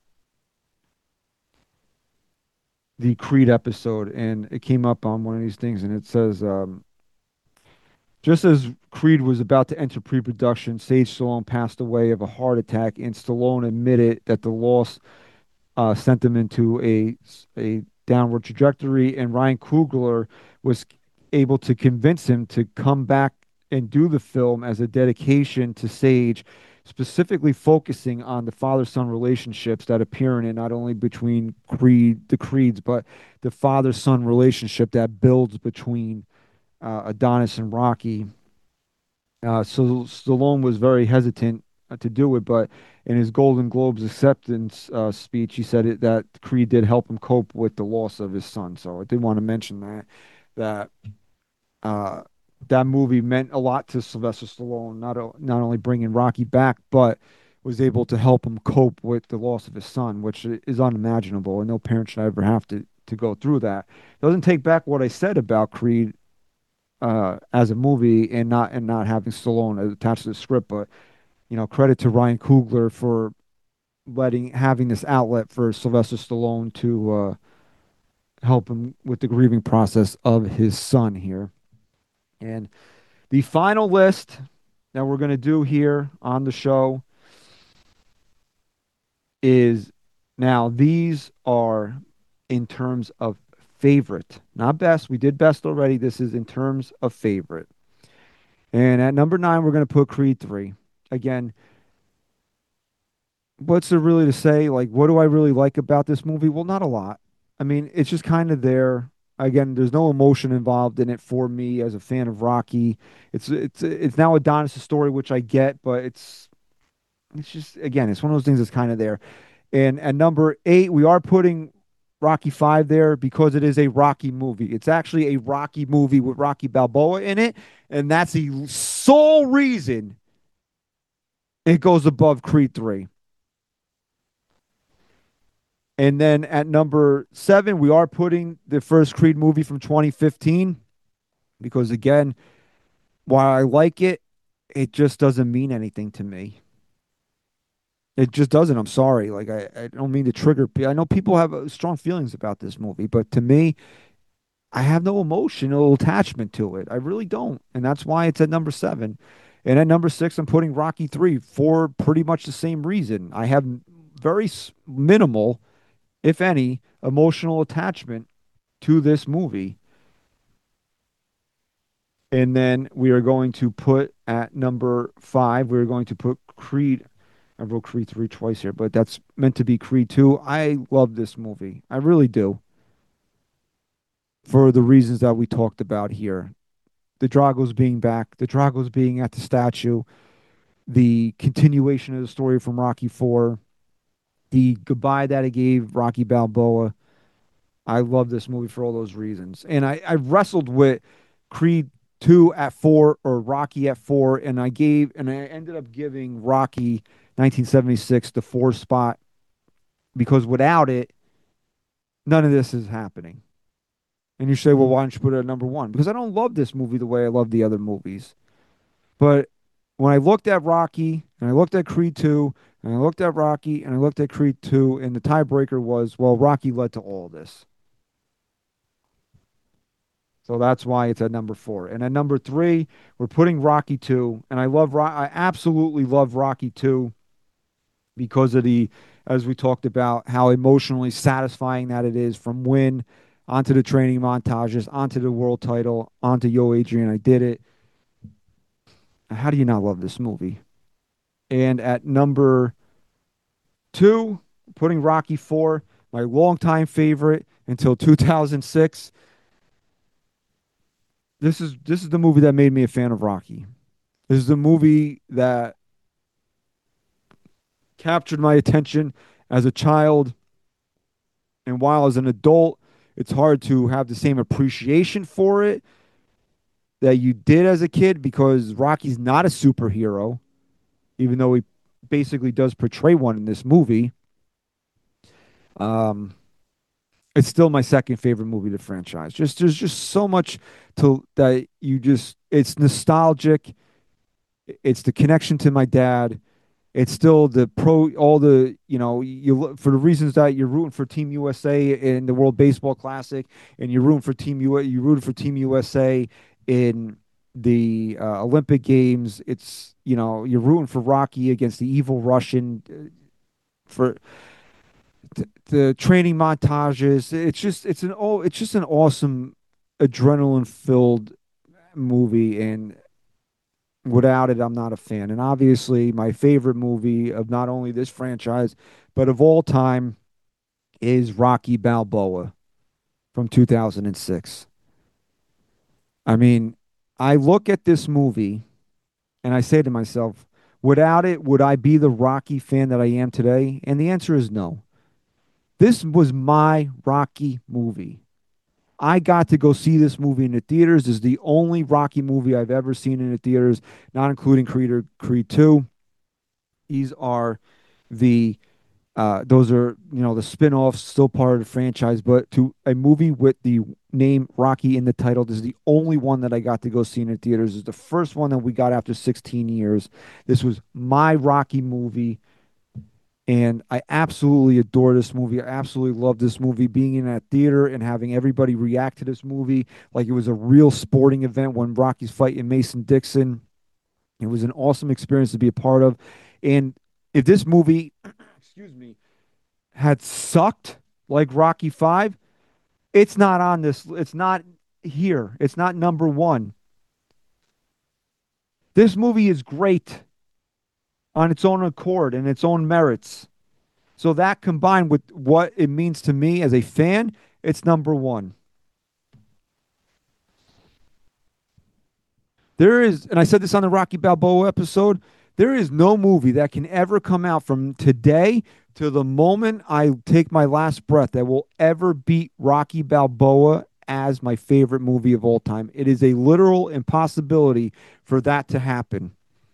the Creed episode, and it came up on one of these things, and it says, um, just as Creed was about to enter pre-production, Sage Stallone passed away of a heart attack, and Stallone admitted that the loss uh, sent them into a a downward trajectory, and Ryan Coogler was able to convince him to come back and do the film as a dedication to Sage, specifically focusing on the father-son relationships that appear in it, not only between Creed, the Creeds, but the father-son relationship that builds between uh, Adonis and Rocky. Uh, so Stallone was very hesitant uh, to do it, but in his Golden Globes acceptance uh, speech, he said it, that Creed did help him cope with the loss of his son. So I did want to mention that that uh, that movie meant a lot to Sylvester Stallone, not o- not only bringing Rocky back, but was able to help him cope with the loss of his son, which i- is unimaginable, and no parent should ever have to to go through that. Doesn't take back what I said about Creed uh, as a movie and not and not having Stallone attached to the script. But you know, credit to Ryan Coogler for letting having this outlet for Sylvester Stallone to uh, help him with the grieving process of his son here. And the final list that we're going to do here on the show is now these are in terms of favorite, not best. We did best already. This is in terms of favorite. And at number nine, we're going to put Creed three. Again, what's there really to say? Like, what do I really like about this movie? Well, not a lot. I mean, it's just kind of there. Again, there's no emotion involved in it for me as a fan of Rocky. It's it's it's now Adonis' story, which I get, but it's it's just again, it's one of those things that's kind of there. And at number eight, we are putting Rocky Five there because it is a Rocky movie. It's actually a Rocky movie with Rocky Balboa in it, and that's the sole reason it goes above Creed Three. And then at number seven, we are putting the first Creed movie from twenty fifteen because, again, while I like it, it just doesn't mean anything to me. It just doesn't. I'm sorry. Like, I, I don't mean to trigger. I know people have uh, strong feelings about this movie, but to me, I have no emotional attachment to it. I really don't. And that's why it's at number seven. And at number six, I'm putting Rocky three for pretty much the same reason. I have very minimal, if any, emotional attachment to this movie. And then we are going to put at number five, we're going to put Creed. I wrote Creed three twice here, but that's meant to be Creed two. I love this movie. I really do. For the reasons that we talked about here. The Dragos being back, the Dragos being at the statue, the continuation of the story from Rocky four, the goodbye that it gave Rocky Balboa. I love this movie for all those reasons. And I, I wrestled with Creed two at four or Rocky at four, and I gave and I ended up giving Rocky nineteen seventy-six the four spot because without it, none of this is happening. And you say, well, why don't you put it at number one? Because I don't love this movie the way I love the other movies. But when I looked at Rocky and I looked at Creed two and I looked at Rocky and I looked at Creed two, and the tiebreaker was, well, Rocky led to all this. So that's why it's at number four. And at number three, we're putting Rocky two. And I love, I absolutely love Rocky two because of the, as we talked about, how emotionally satisfying that it is from win onto the training montages, onto the world title, onto Yo Adrian, I did it. How do you not love this movie? And at number two, putting Rocky four, my longtime favorite until two thousand six. This is this is the movie that made me a fan of Rocky. This is the movie that captured my attention as a child, and while as an adult, it's hard to have the same appreciation for it that you did as a kid because Rocky's not a superhero, even though he basically does portray one in this movie. Um, it's still my second favorite movie of the franchise. Just there's just so much to that you just it's nostalgic. It's the connection to my dad. It's still the pro all the you know you look for the reasons that you're rooting for Team U S A in the World Baseball Classic, and you're rooting for Team U you rooted for Team U S A in the uh, Olympic Games. It's you know you're rooting for Rocky against the evil Russian uh, for the, the training montages. It's just it's an oh it's just an awesome adrenaline filled movie, and without it, I'm not a fan. And obviously, my favorite movie of not only this franchise, but of all time is Rocky Balboa from two thousand six. I mean, I look at this movie and I say to myself, without it, would I be the Rocky fan that I am today? And the answer is no. This was my Rocky movie. I got to go see this movie in the theaters. This is the only Rocky movie I've ever seen in the theaters, not including Creed or Creed two. These are the uh, those are you know the spin-offs, still part of the franchise, but to a movie with the name Rocky in the title, this is the only one that I got to go see in the theaters. This is the first one that we got after sixteen years. This was my Rocky movie, and I absolutely adore this movie. I absolutely love this movie. Being in that theater and having everybody react to this movie like it was a real sporting event when Rocky's fighting Mason Dixon. It was an awesome experience to be a part of. And if this movie, excuse me, had sucked like Rocky five, it's not on this. It's not here. It's not number one. This movie is great on its own accord and its own merits. So that combined with what it means to me as a fan, it's number one. There is, and I said this on the Rocky Balboa episode, there is no movie that can ever come out from today to the moment I take my last breath that will ever beat Rocky Balboa as my favorite movie of all time. It is a literal impossibility for that to happen.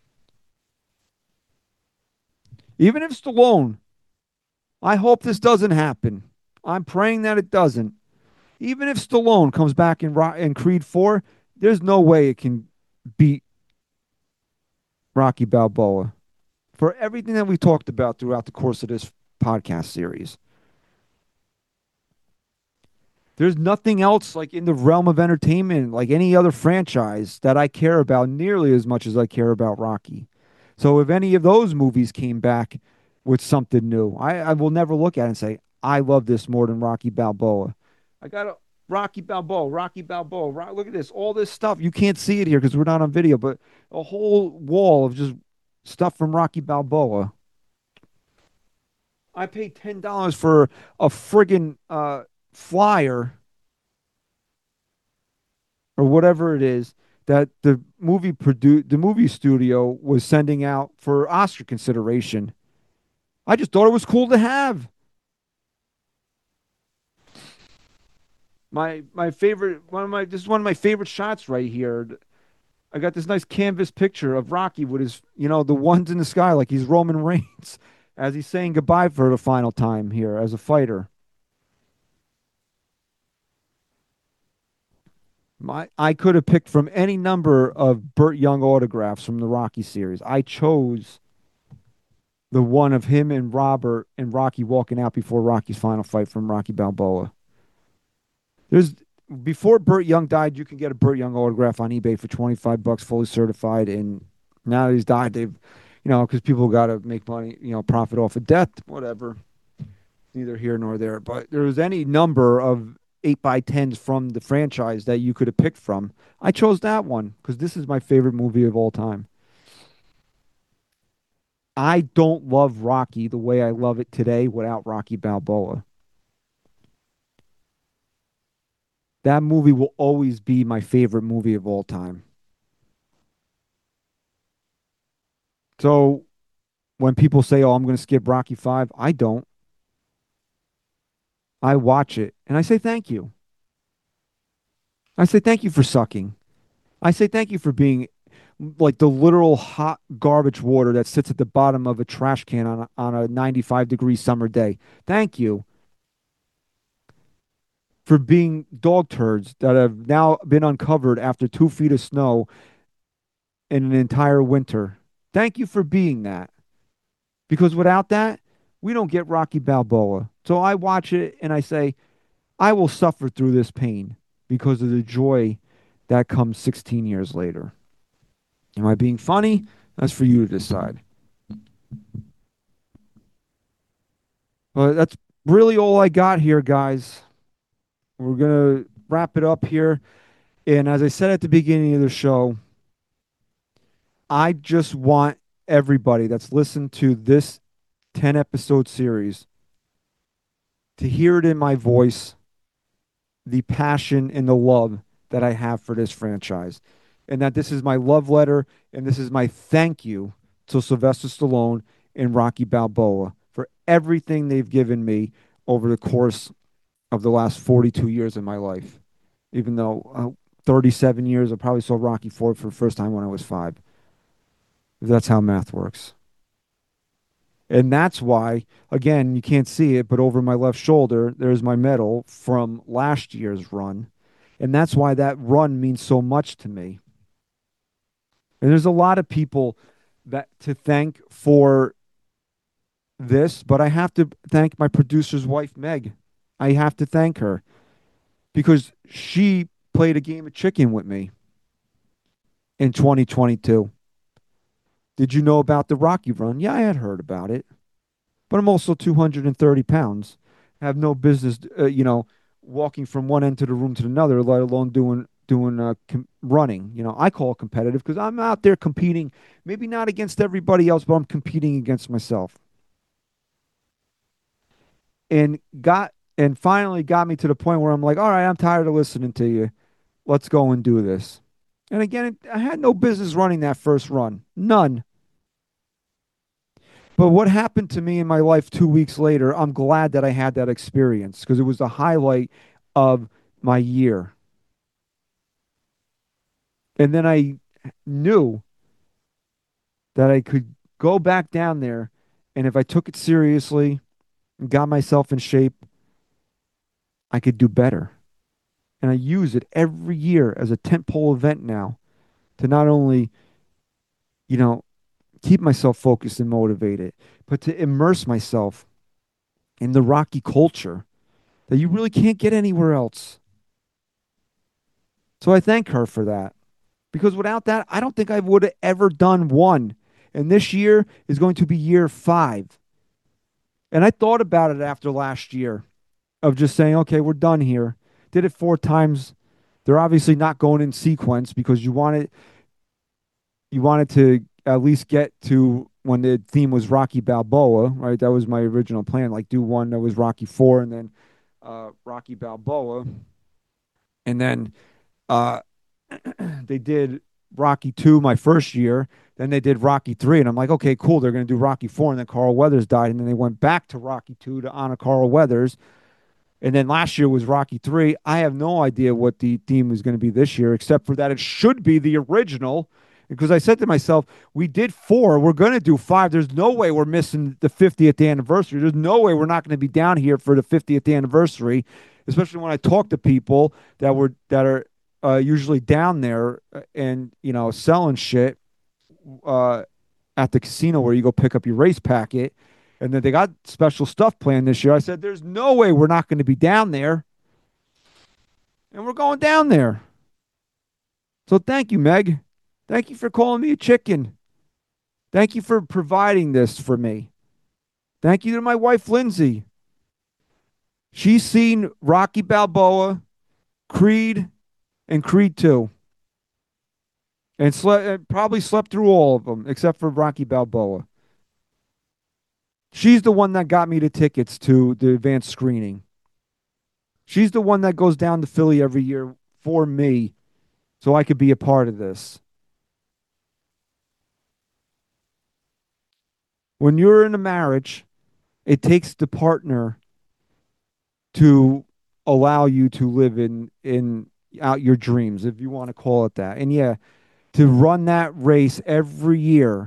Even if Stallone, I hope this doesn't happen. I'm praying that it doesn't. Even if Stallone comes back in, in Creed four, there's no way it can beat Rocky Balboa for everything that we talked about throughout the course of this podcast series. There's nothing else like in the realm of entertainment, like any other franchise, that I care about nearly as much as I care about Rocky. So if any of those movies came back with something new, I, I will never look at it and say, I love this more than Rocky Balboa. I got a Rocky Balboa, Rocky Balboa. Ro- look at this, all this stuff. You can't see it here because we're not on video, but a whole wall of just stuff from Rocky Balboa. I paid ten dollars for a friggin' uh, flyer or whatever it is that the movie produ- the movie studio was sending out for Oscar consideration. I just thought it was cool to have. My my favorite one of my this is one of my favorite shots right here. I got this nice canvas picture of Rocky with his, you know, the ones in the sky like he's Roman Reigns. as he's saying goodbye for the final time here as a fighter. My, I could have picked from any number of Burt Young autographs from the Rocky series. I chose the one of him and Robert and Rocky walking out before Rocky's final fight from Rocky Balboa. There's before Burt Young died, you can get a Burt Young autograph on eBay for twenty-five bucks, fully certified. And now that he's died, they've, you know, because people got to make money, you know, profit off of death, whatever. Neither here nor there. But there was any number of eight by tens from the franchise that you could have picked from. I chose that one because this is my favorite movie of all time. I don't love Rocky the way I love it today without Rocky Balboa. That movie will always be my favorite movie of all time. So when people say, "Oh, I'm going to skip Rocky five," I don't. I watch it and I say thank you. I say thank you for sucking. I say thank you for being like the literal hot garbage water that sits at the bottom of a trash can on a, on a ninety-five degree summer day. Thank you for being dog turds that have now been uncovered after two feet of snow in an entire winter. Thank you for being that. Because without that, we don't get Rocky Balboa. So I watch it and I say, I will suffer through this pain because of the joy that comes sixteen years later. Am I being funny? That's for you to decide. But that's really all I got here, guys. We're going to wrap it up here. And as I said at the beginning of the show, I just want everybody that's listened to this ten episode series to hear it in my voice, the passion and the love that I have for this franchise. And that this is my love letter and this is my thank you to Sylvester Stallone and Rocky Balboa for everything they've given me over the course of the last forty-two years of my life. Even though uh, thirty-seven years, I probably saw Rocky four for the first time when I was five. If that's how math works. And that's why, again, you can't see it, but over my left shoulder, there's my medal from last year's run. And that's why that run means so much to me. And there's a lot of people that to thank for this, but I have to thank my producer's wife, Meg. I have to thank her because she played a game of chicken with me in twenty twenty-two. Did you know about the Rocky run? Yeah, I had heard about it, but I'm also two hundred thirty pounds. I have no business, uh, you know, walking from one end to the room to another, let alone doing doing uh, com- running. You know, I call it competitive because I'm out there competing, maybe not against everybody else, but I'm competing against myself. And got and finally got me to the point where I'm like, all right, I'm tired of listening to you. Let's go and do this. And again, it, I had no business running that first run, none. But what happened to me in my life two weeks later, I'm glad that I had that experience because it was the highlight of my year. And then I knew that I could go back down there, and if I took it seriously and got myself in shape, I could do better. And I use it every year as a tentpole event now to not only, you know, keep myself focused and motivated, but to immerse myself in the Rocky culture that you really can't get anywhere else. So I thank her for that because without that, I don't think I would have ever done one. And this year is going to be year five. And I thought about it after last year of just saying, okay, we're done here. Did it four times. They're obviously not going in sequence because you wanted you wanted to at least get to when the theme was Rocky Balboa, right? That was my original plan. Like do one that was Rocky Four and then uh, Rocky Balboa, and then uh, they did Rocky Two my first year. Then they did Rocky Three, and I'm like, okay, cool. They're going to do Rocky Four, and then Carl Weathers died, and then they went back to Rocky Two to honor Carl Weathers. And then last year was Rocky Three. I have no idea what the theme is going to be this year, except for that it should be the original because I said to myself, we did four, we're going to do five. There's no way we're missing the fiftieth anniversary. There's no way we're not going to be down here for the fiftieth anniversary, especially when I talk to people that were that are uh, usually down there uh, and you know selling shit uh, at the casino where you go pick up your race packet. And then they got special stuff planned this year. I said, there's no way we're not going to be down there. And we're going down there. So thank you, Meg. Thank you for calling me a chicken. Thank you for providing this for me. Thank you to my wife, Lindsay. She's seen Rocky Balboa, Creed, and Creed two. And slept, probably slept through all of them, except for Rocky Balboa. She's the one that got me the tickets to the advanced screening. She's the one that goes down to Philly every year for me so I could be a part of this. When you're in a marriage, it takes the partner to allow you to live in in out your dreams, if you want to call it that. And yeah, to run that race every year,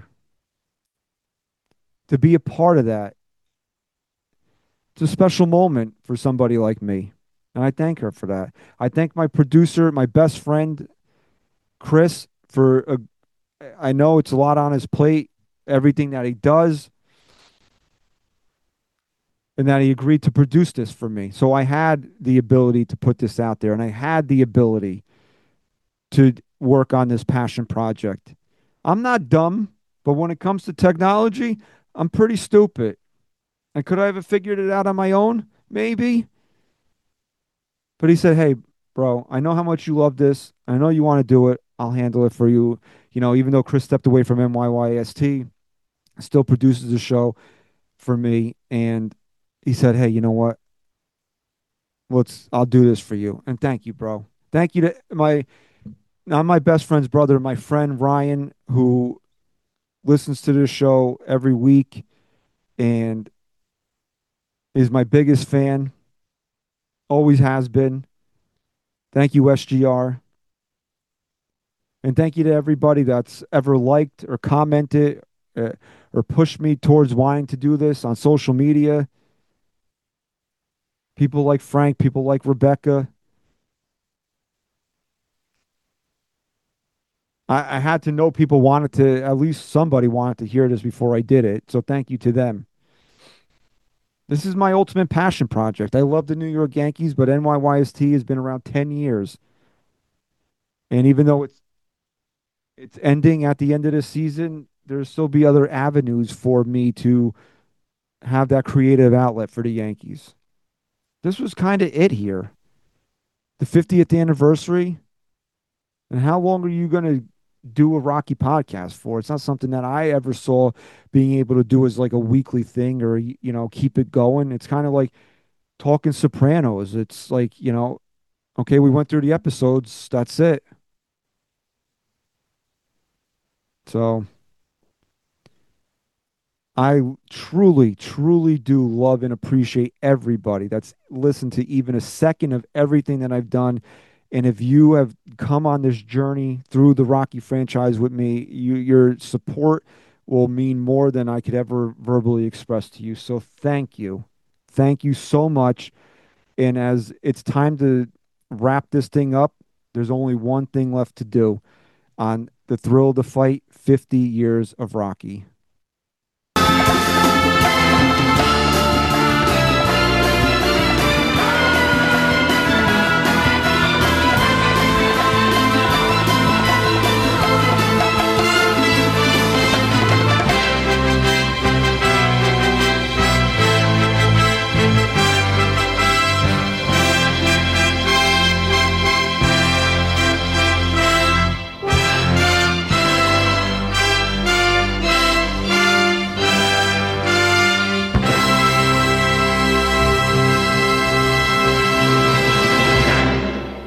to be a part of that, it's a special moment for somebody like me. And I thank her for that. I thank my producer, my best friend, Chris, for a, I know it's a lot on his plate, everything that he does, and that he agreed to produce this for me. So I had the ability to put this out there, and I had the ability to work on this passion project. I'm not dumb, but when it comes to technology, I'm pretty stupid. And could I have figured it out on my own? Maybe. But he said, hey, bro, I know how much you love this. I know you want to do it. I'll handle it for you. You know, even though Chris stepped away from M Y Y S T, still produces the show for me. And he said, hey, you know what? Let's, I'll do this for you. And thank you, bro. Thank you to my, not my best friend's brother, my friend Ryan, who listens to this show every week and is my biggest fan. Always has been. Thank you, S G R. And thank you to everybody that's ever liked or commented uh, or pushed me towards wanting to do this on social media. People like Frank, people like Rebecca. I, I had to know people wanted to, at least somebody wanted to hear this before I did it. So thank you to them. This is my ultimate passion project. I love the New York Yankees, but N Y Y S T has been around ten years. And even though it's it's ending at the end of the season, there'll still be other avenues for me to have that creative outlet for the Yankees. This was kind of it here. The fiftieth anniversary. And how long are you going to do a Rocky podcast for? It's not something that I ever saw being able to do as like a weekly thing or, you know, keep it going. It's kind of like talking Sopranos. It's like, you know, okay, we went through the episodes. That's it. So I truly, truly do love and appreciate everybody that's listened to even a second of everything that I've done. And if you have come on this journey through the Rocky franchise with me, you, your support will mean more than I could ever verbally express to you. So thank you. Thank you so much. And as it's time to wrap this thing up, there's only one thing left to do on the Thrill of the Fight fifty years of Rocky.